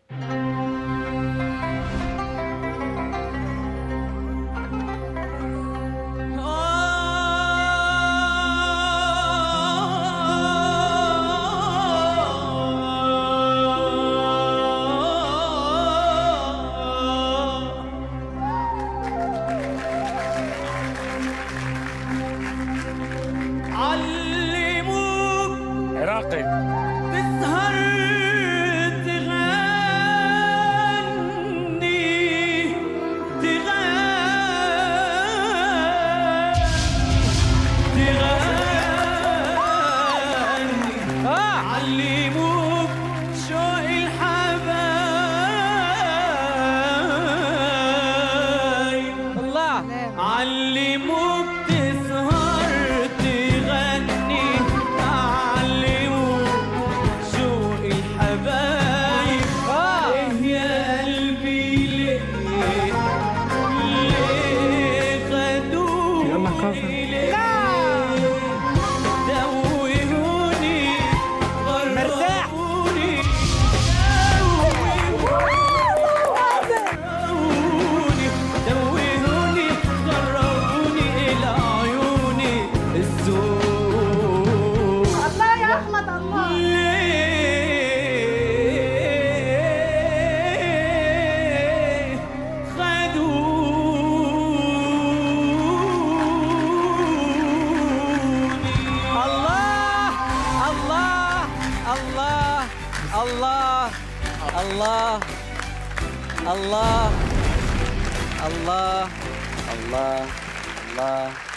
عراقي. تسهر تغني علموك شوق الحبايب. الله علموك تسهر تغني، علموك شوق الحبايب. ايه يا قلبي ليه خدوني ليه دوهوني غرقوني دوهوني غرقوني إلى عيوني الزوج. الله يا أحمد الله. ليه خدوني. الله الله الله الله الله الله الله الله الله